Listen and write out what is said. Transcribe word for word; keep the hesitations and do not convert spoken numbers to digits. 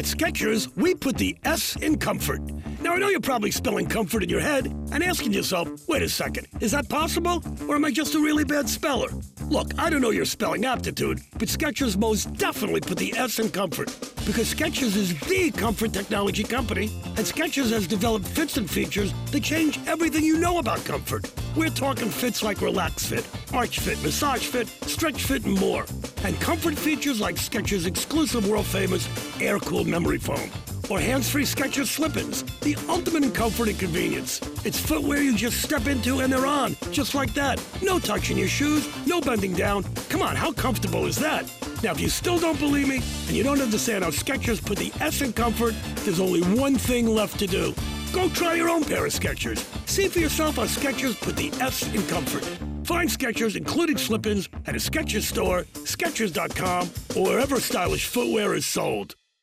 At Skechers, we put the S in comfort. Now, I know you're probably spelling comfort in your head and asking yourself, wait a second, is that possible? Or am I just a really bad speller? Look, I don't know your spelling aptitude, but Skechers most definitely put the S in comfort. Because Skechers is the comfort technology company, and Skechers has developed fits and features that change everything you know about comfort. We're talking fits like Relax Fit, Arch Fit, Massage Fit, Stretch Fit, and more. And comfort features like Skechers' exclusive world-famous air-cooled memory foam. Or hands-free Skechers slip-ins, the ultimate in comfort and convenience. It's footwear you just step into and they're on, just like that. No touching your shoes, no bending down. Come on, how comfortable is that? Now, if you still don't believe me and you don't understand how Skechers put the S in comfort, there's only one thing left to do. Go try your own pair of Skechers. See for yourself how Skechers put the S in comfort. Find Skechers, including slip-ins, at a Skechers store, Skechers dot com, or wherever stylish footwear is sold.